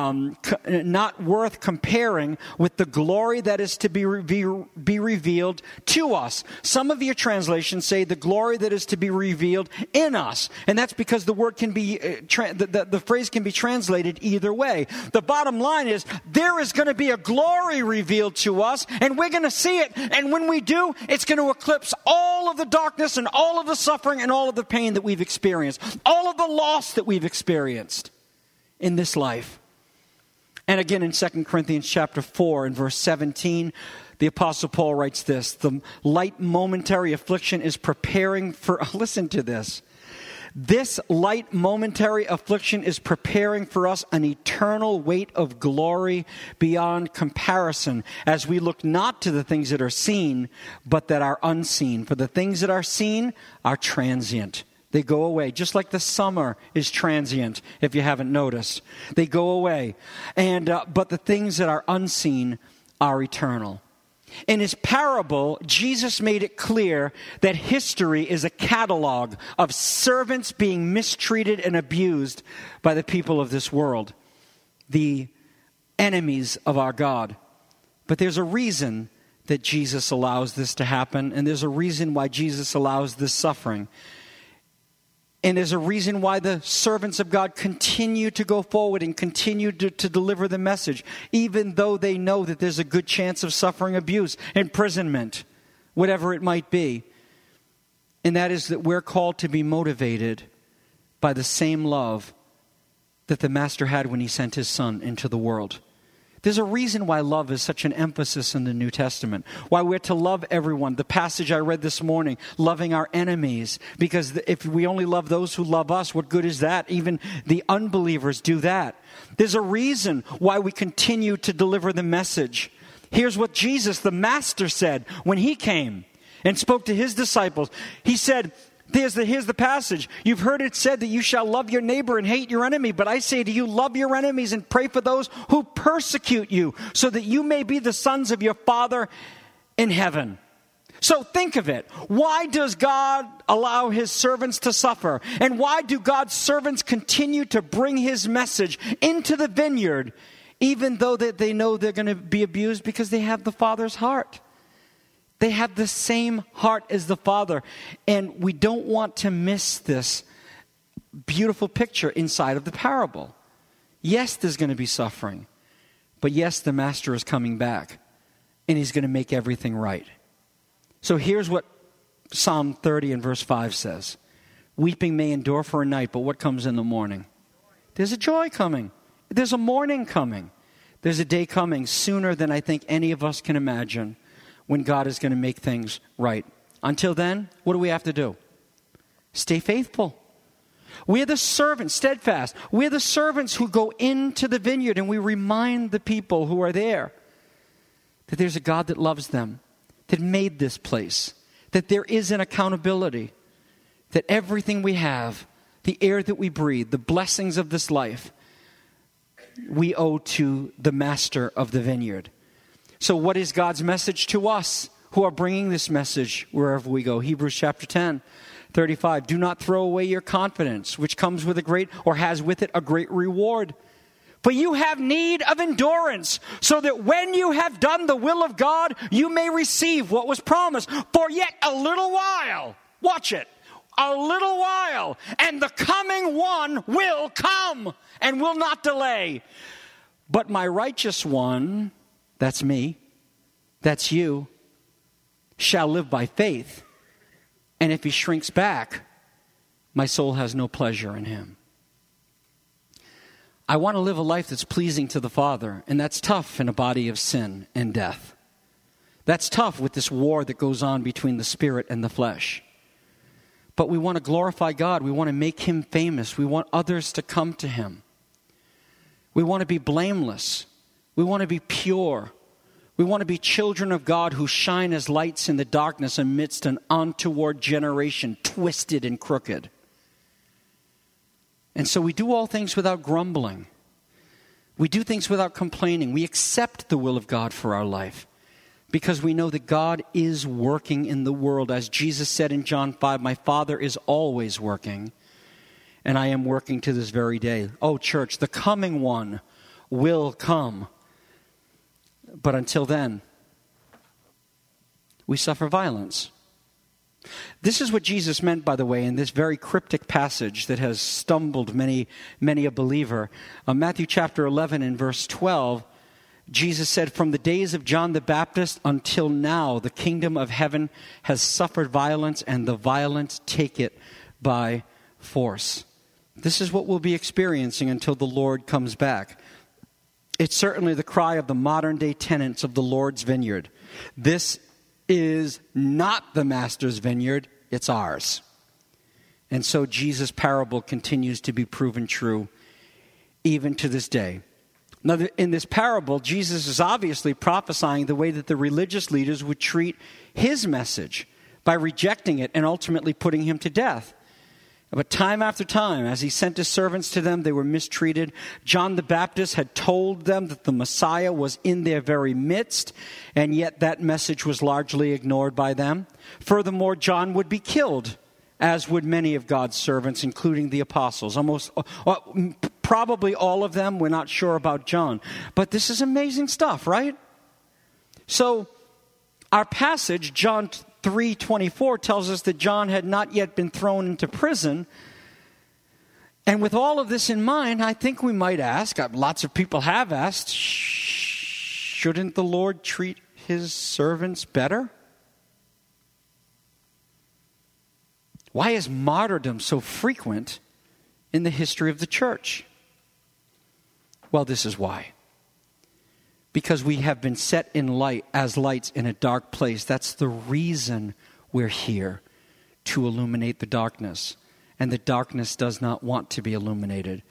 not worth comparing with the glory that is to be revealed to us. Some of your translations say the glory that is to be revealed in us. And that's because the word can be, the phrase can be translated either way. The bottom line is there is going to be a glory revealed to us, and we're going to see it. And when we do, it's going to eclipse all of the darkness and all of the suffering and all of the pain that we've experienced, all of the loss that we've experienced in this life. And again in 2 Corinthians chapter 4 and verse 17, the Apostle Paul writes this, the light momentary affliction is preparing for, listen to this, this light momentary affliction is preparing for us an eternal weight of glory beyond comparison as we look not to the things that are seen, but that are unseen. For the things that are seen are transient. They go away, just like the summer is transient, if you haven't noticed. They go away. But the things that are unseen are eternal. In his parable, Jesus made it clear that history is a catalog of servants being mistreated and abused by the people of this world, the enemies of our God. But there's a reason that Jesus allows this to happen, and there's a reason why Jesus allows this suffering. And there's a reason why the servants of God continue to go forward and continue to deliver the message, even though they know that there's a good chance of suffering abuse, imprisonment, whatever it might be. And that is that we're called to be motivated by the same love that the Master had when he sent his Son into the world. There's a reason why love is such an emphasis in the New Testament. Why we're to love everyone. The passage I read this morning, loving our enemies. Because if we only love those who love us, what good is that? Even the unbelievers do that. There's a reason why we continue to deliver the message. Here's what Jesus, the Master, said when he came and spoke to his disciples. He said, here's the passage. You've heard it said that you shall love your neighbor and hate your enemy. But I say to you, love your enemies and pray for those who persecute you, so that you may be the sons of your Father in heaven. So think of it. Why does God allow his servants to suffer? And why do God's servants continue to bring his message into the vineyard, even though they know they're going to be abused? Because they have the Father's heart. They have the same heart as the Father. And we don't want to miss this beautiful picture inside of the parable. Yes, there's going to be suffering. But yes, the Master is coming back. And he's going to make everything right. So here's what Psalm 30 and verse 5 says. Weeping may endure for a night, but what comes in the morning? There's a joy coming. There's a morning coming. There's a day coming sooner than I think any of us can imagine, when God is going to make things right. Until then, what do we have to do? Stay faithful. We're the servants, steadfast. We're the servants who go into the vineyard and we remind the people who are there that there's a God that loves them, that made this place, that there is an accountability, that everything we have, the air that we breathe, the blessings of this life, we owe to the Master of the vineyard. So what is God's message to us who are bringing this message wherever we go? Hebrews chapter 10, 35. Do not throw away your confidence, which comes with a great, or has with it a great reward. But you have need of endurance, so that when you have done the will of God, you may receive what was promised. For yet a little while, watch it, a little while, and the coming one will come and will not delay. But my righteous one, that's me, that's you, shall live by faith. And if he shrinks back, my soul has no pleasure in him. I want to live a life that's pleasing to the Father, and that's tough in a body of sin and death. That's tough with this war that goes on between the spirit and the flesh. But we want to glorify God. We want to make him famous. We want others to come to him. We want to be blameless. We want to be pure. We want to be children of God who shine as lights in the darkness amidst an untoward generation, twisted and crooked. And so we do all things without grumbling. We do things without complaining. We accept the will of God for our life because we know that God is working in the world. As Jesus said in John 5, my Father is always working, and I am working to this very day. Oh, church, the coming one will come. But until then, we suffer violence. This is what Jesus meant, by the way, in this very cryptic passage that has stumbled many a believer. Matthew chapter 11 and verse 12, Jesus said, from the days of John the Baptist until now, the kingdom of heaven has suffered violence, and the violent take it by force. This is what we'll be experiencing until the Lord comes back. It's certainly the cry of the modern day tenants of the Lord's vineyard. This is not the Master's vineyard, it's ours. And so Jesus' parable continues to be proven true even to this day. Now, in this parable, Jesus is obviously prophesying the way that the religious leaders would treat his message by rejecting it and ultimately putting him to death. But time after time, as he sent his servants to them, they were mistreated. John the Baptist had told them that the Messiah was in their very midst, and yet that message was largely ignored by them. Furthermore, John would be killed, as would many of God's servants, including the apostles. Probably all of them. We're not sure about John. But this is amazing stuff, right? So our passage, John 3:24, tells us that John had not yet been thrown into prison. And with all of this in mind, I think we might ask, lots of people have asked, shouldn't the Lord treat his servants better? Why is martyrdom so frequent in the history of the church? Well, this is why. because we have been set in light as lights in a dark place. That's the reason we're here, to illuminate the darkness. And the darkness does not want to be illuminated.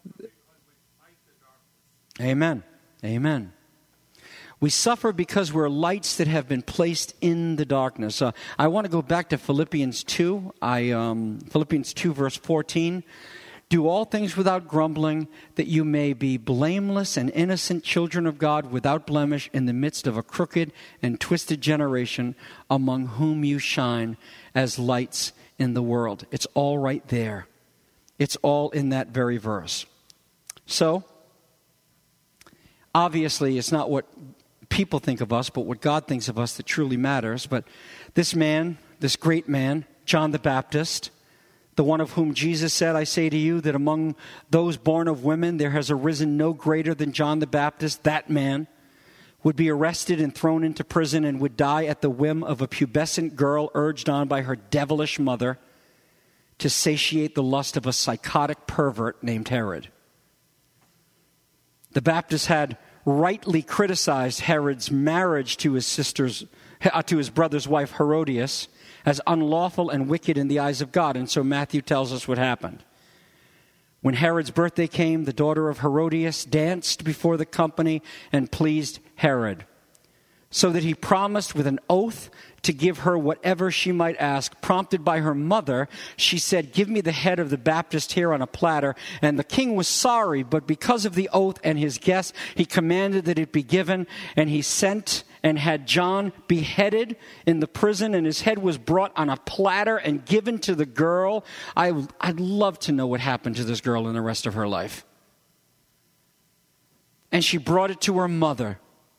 Amen. Amen. We suffer because we're lights that have been placed in the darkness. I want to go back to Philippians 2. Philippians 2, verse 14. Do all things without grumbling, that you may be blameless and innocent children of God, without blemish, in the midst of a crooked and twisted generation, among whom you shine as lights in the world. It's all right there. It's all in that very verse. So, obviously, it's not what people think of us, but what God thinks of us that truly matters. But this man, this great man, John the Baptist, the one of whom Jesus said, I say to you that among those born of women there has arisen no greater than John the Baptist, that man would be arrested and thrown into prison and would die at the whim of a pubescent girl urged on by her devilish mother to satiate the lust of a psychotic pervert named Herod. The Baptist had rightly criticized Herod's marriage to his brother's wife Herodias as unlawful and wicked in the eyes of God. And so Matthew tells us what happened. When Herod's birthday came, the daughter of Herodias danced before the company and pleased Herod, so that he promised with an oath to give her whatever she might ask. Prompted by her mother, she said, give me the head of the Baptist here on a platter. And the king was sorry, but because of the oath and his guests, he commanded that it be given. And he sent and had John beheaded in the prison, and his head was brought on a platter and given to the girl. I'd love to know what happened to this girl in the rest of her life. And she brought it to her mother.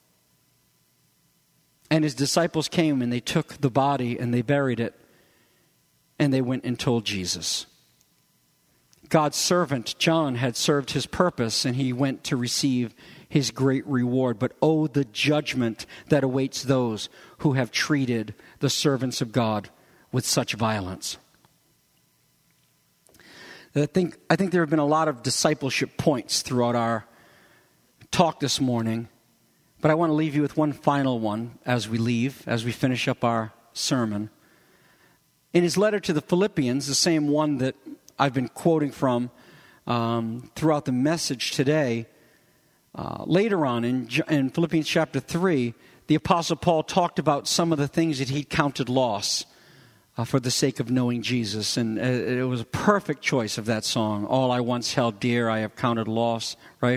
And his disciples came and they took the body and they buried it. And they went and told Jesus. God's servant, John, had served his purpose and he went to receive his great reward. But oh, the judgment that awaits those who have treated the servants of God with such violence. I think there have been a lot of discipleship points throughout our talk this morning. But I want to leave you with one final one as we finish up our sermon. In his letter to the Philippians, the same one that I've been quoting from throughout the message today, later on in Philippians chapter 3, the Apostle Paul talked about some of the things that he'd counted loss for the sake of knowing Jesus. And it was a perfect choice of that song, All I Once Held Dear, I Have Counted Loss, right?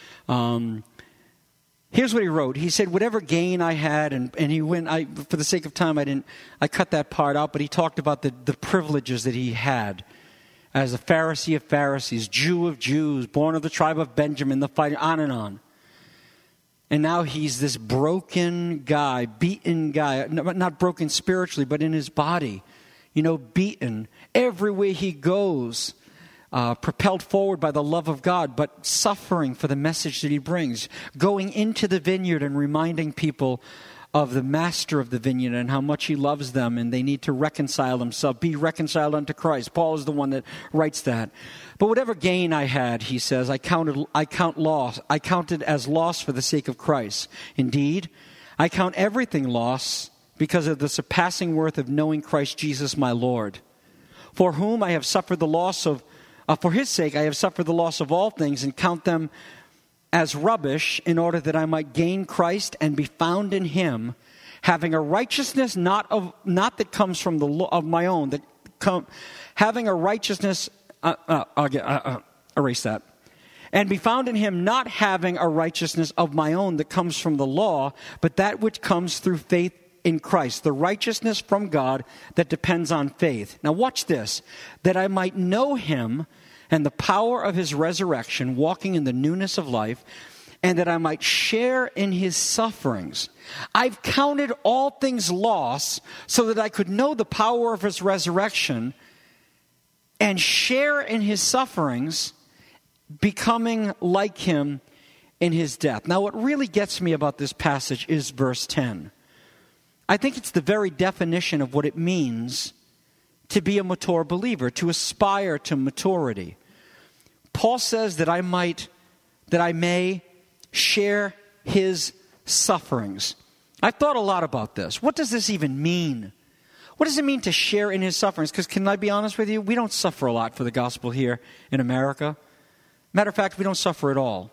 Here's what he wrote. He said, whatever gain I had, and he went, for the sake of time, I cut that part out, but he talked about the privileges that he had as a Pharisee of Pharisees, Jew of Jews, born of the tribe of Benjamin, the fighter, on and on. And now he's this broken guy, beaten guy, not broken spiritually, but in his body, beaten. Everywhere he goes, propelled forward by the love of God, but suffering for the message that he brings, going into the vineyard and reminding people of the master of the vineyard and how much he loves them, and they need to reconcile themselves, be reconciled unto Christ. Paul is the one that writes that. But whatever gain I had, he says, I counted as loss for the sake of Christ. Indeed, I count everything loss because of the surpassing worth of knowing Christ Jesus my Lord, for whom I have suffered the loss of for his sake, I have suffered the loss of all things and count them as rubbish in order that I might gain Christ and be found in him, having a righteousness not that comes from the law of my own, having a righteousness, erase that, and be found in him, not having a righteousness of my own that comes from the law, but that which comes through faith in Christ, the righteousness from God that depends on faith. Now watch this, that I might know him and the power of his resurrection, walking in the newness of life, and that I might share in his sufferings. I've counted all things loss so that I could know the power of his resurrection and share in his sufferings, becoming like him in his death. Now what really gets me about this passage is verse 10. I think it's the very definition of what it means to be a mature believer, to aspire to maturity. Paul says that I may share his sufferings. I've thought a lot about this. What does this even mean? What does it mean to share in his sufferings? Because can I be honest with you? We don't suffer a lot for the gospel here in America. Matter of fact, we don't suffer at all.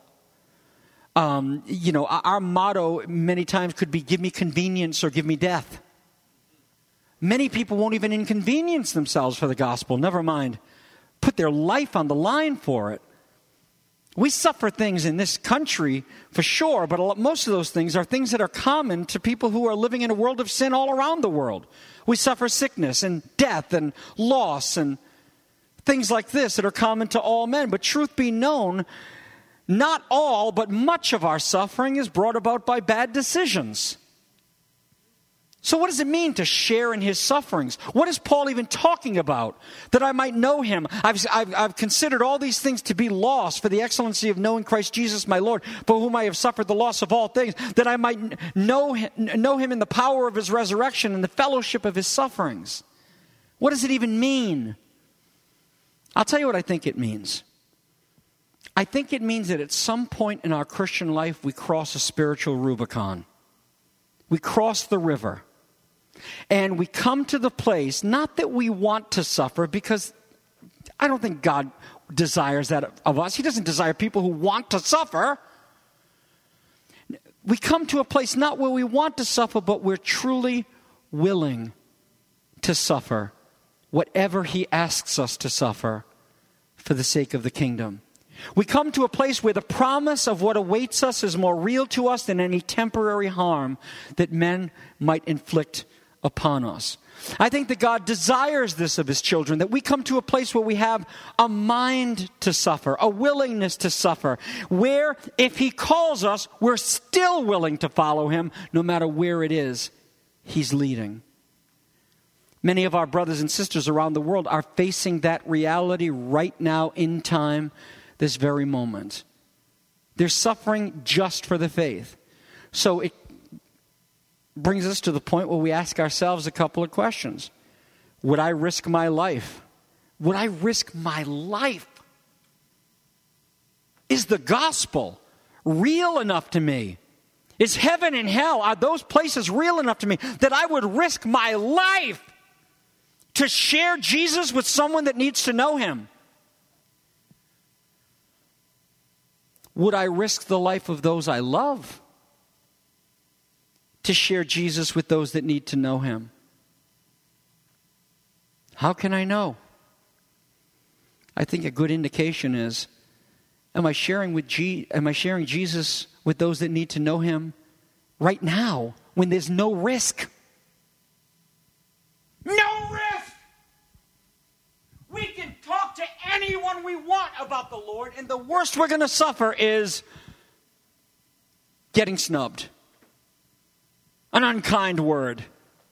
Our motto many times could be, give me convenience or give me death. Many people won't even inconvenience themselves for the gospel, never mind put their life on the line for it. We suffer things in this country for sure, but most of those things are things that are common to people who are living in a world of sin all around the world. We suffer sickness and death and loss and things like this that are common to all men. But truth be known, not all, but much of our suffering is brought about by bad decisions. So what does it mean to share in his sufferings? What is Paul even talking about? That I might know him. I've considered all these things to be lost for the excellency of knowing Christ Jesus my Lord, for whom I have suffered the loss of all things, that I might know him in the power of his resurrection and the fellowship of his sufferings. What does it even mean? I'll tell you what I think it means. I think it means that at some point in our Christian life we cross a spiritual Rubicon. We cross the river. And we come to the place, not that we want to suffer, because I don't think God desires that of us. He doesn't desire people who want to suffer. We come to a place not where we want to suffer, but we're truly willing to suffer whatever he asks us to suffer for the sake of the kingdom. We come to a place where the promise of what awaits us is more real to us than any temporary harm that men might inflict upon us. I think that God desires this of his children, that we come to a place where we have a mind to suffer, a willingness to suffer, where if he calls us, we're still willing to follow him, no matter where it is he's leading. Many of our brothers and sisters around the world are facing that reality right now in time, this very moment. They're suffering just for the faith. So it brings us to the point where we ask ourselves a couple of questions. Would I risk my life? Would I risk my life? Is the gospel real enough to me? Is heaven and hell, are those places real enough to me that I would risk my life to share Jesus with someone that needs to know him? Would I risk the life of those I love to share Jesus with those that need to know him? How can I know? I think a good indication is, am I sharing Jesus with those that need to know him right now when there's no risk? No risk! We can talk to anyone we want about the Lord, and the worst we're going to suffer is getting snubbed. An unkind word.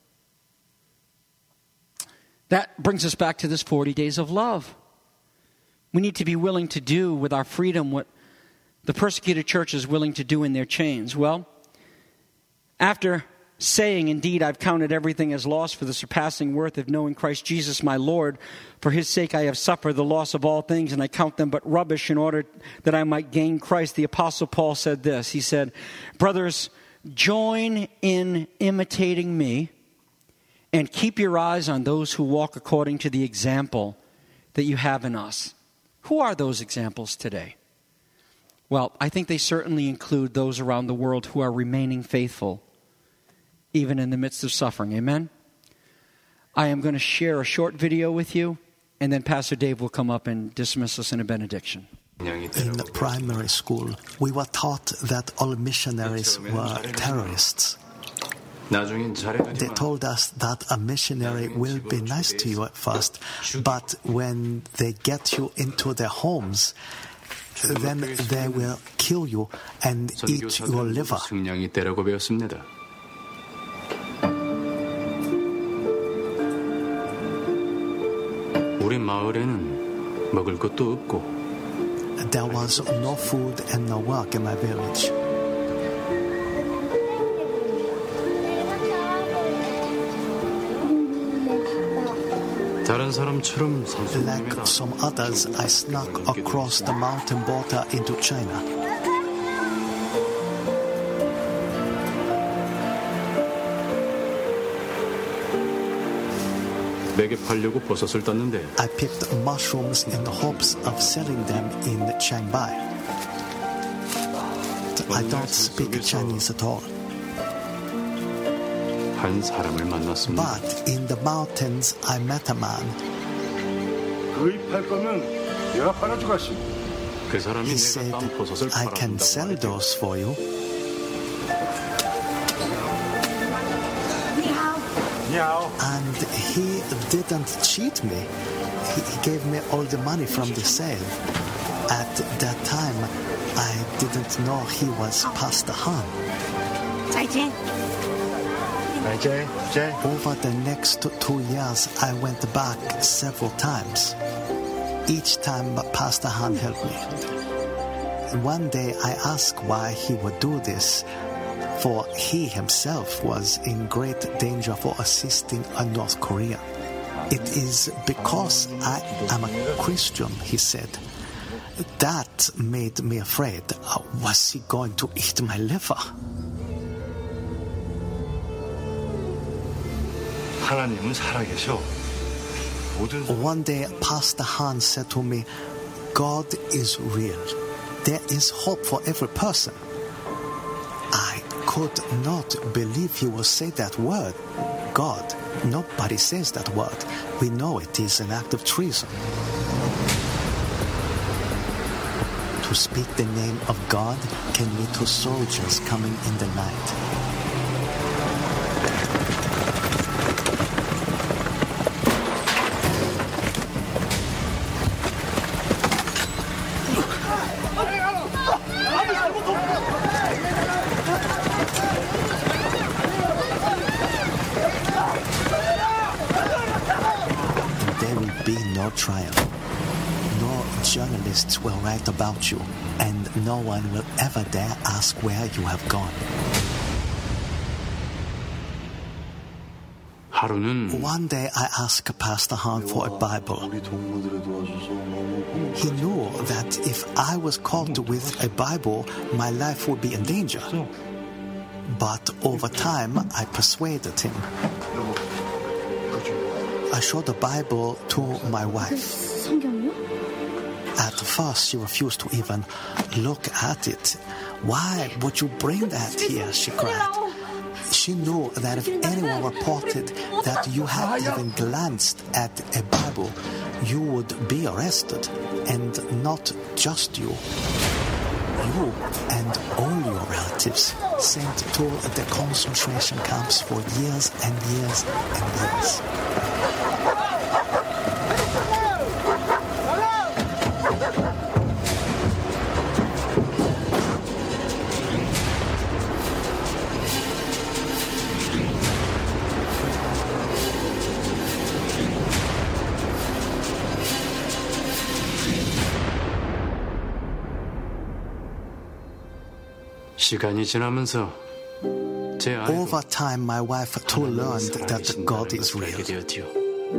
That brings us back to this 40 days of love. We need to be willing to do with our freedom what the persecuted church is willing to do in their chains. Well, after saying, indeed, I've counted everything as loss for the surpassing worth of knowing Christ Jesus my Lord. For his sake I have suffered the loss of all things, and I count them but rubbish in order that I might gain Christ. The Apostle Paul said this. He said, brothers, join in imitating me and keep your eyes on those who walk according to the example that you have in us. Who are those examples today? Well, I think they certainly include those around the world who are remaining faithful even in the midst of suffering. Amen? I am going to share a short video with you, and then Pastor Dave will come up and dismiss us in a benediction. In primary school, we were taught that all missionaries were terrorists. They told us that a missionary will be nice to you at first, but when they get you into their homes, then they will kill you and eat your liver. There was no food and no work in my village. Like some others, I snuck across the mountain border into China. 맥에 팔려고 버섯을 땄는데. I picked mushrooms in the hopes of selling them in Chiang Mai. I don't speak Chinese at all. 한 사람을 만났습니다. But in the mountains, I met a man. 구입할 거면 연락 하나 주가시. 그 사람이 He 내가 said, 딴 버섯을 I can 팔아준다고 sell 하니까 those for you. And he didn't cheat me. He gave me all the money from the sale. At that time, I didn't know he was Pastor Han. Over the next 2 years, I went back several times. Each time, Pastor Han helped me. One day, I asked why he would do this, for he himself was in great danger for assisting a North Korean. It is because I am a Christian, he said. That made me afraid. Was he going to eat my liver? 하나님은 살아계셔. One day, Pastor Han said to me, God is real. There is hope for every person. I could not believe he would say that word. God. Nobody says that word. We know it is an act of treason. To speak the name of God can lead to soldiers coming in the night. There will be no trial. No journalists will write about you, and no one will ever dare ask where you have gone. 하루는 One day I asked Pastor Han for a Bible. He knew that if I was caught with a Bible, my life would be in danger. But over time, I persuaded him. I showed the Bible to my wife. At first, she refused to even look at it. Why would you bring that here? She cried. She knew that if anyone reported that you had even glanced at a Bible, you would be arrested. And not just you. You and all your relatives sent to the concentration camps for years and years and years. 시간이 지나면서 제 아내도 Over time, my wife too learned that God is 것을 알게 real. 되었지요.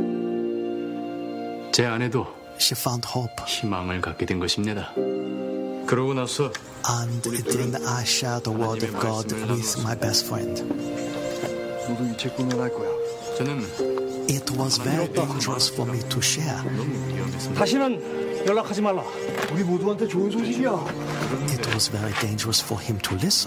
제 아내도 She found hope. 희망을 갖게 된 것입니다. 그러고 나서 And then I shared the word of God with my best friend. 너도 이 책 보면 알 거야. 저는 It was very dangerous for me to share. 너무 위험했습니다. 다시는 연락하지 말라. 우리 모두한테 좋은 소식이야. It was very dangerous for him to listen.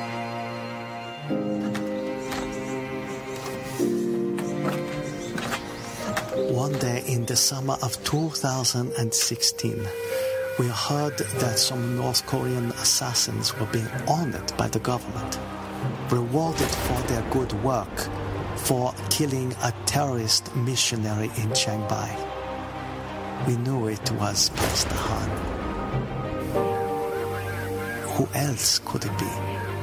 One day in the summer of 2016, we heard that some North Korean assassins were being honored by the government, rewarded for their good work for killing a terrorist missionary in Chiang Mai. We knew it was Pastor Han. Who else could it be?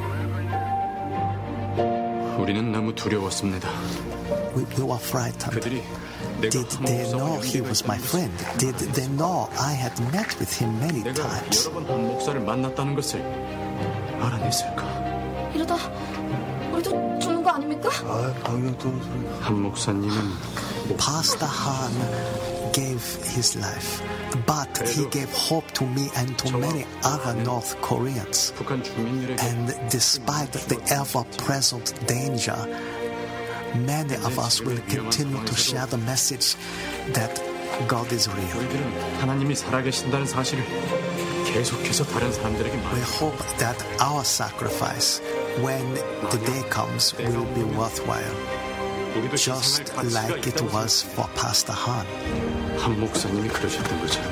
우리는 너무 두려웠습니다. We were frightened. 그들이 내가 Did they know he was my friend? Did they know I had met with him many 내가 times? 여러 번 한 목사를 만났다는 것을 알아냈을까? 이러다 우리도 죽는 거 아닙니까? 아, 방향 떠는 소리. 한 목사님은 Pastor Han gave his life, but he gave hope to me and to many other North Koreans. 북한 주민들에게 And despite the ever-present danger, many of us will continue to share the message that God is real. 우리들은 하나님이 살아계신다는 사실을 계속해서 다른 사람들에게 We 말해요. hope that our sacrifice, when the day comes, will be worthwhile, 우리도 just 희생할 가치가 like it 있다고 was for Pastor Han. 한 목사님이 그러셨던 것처럼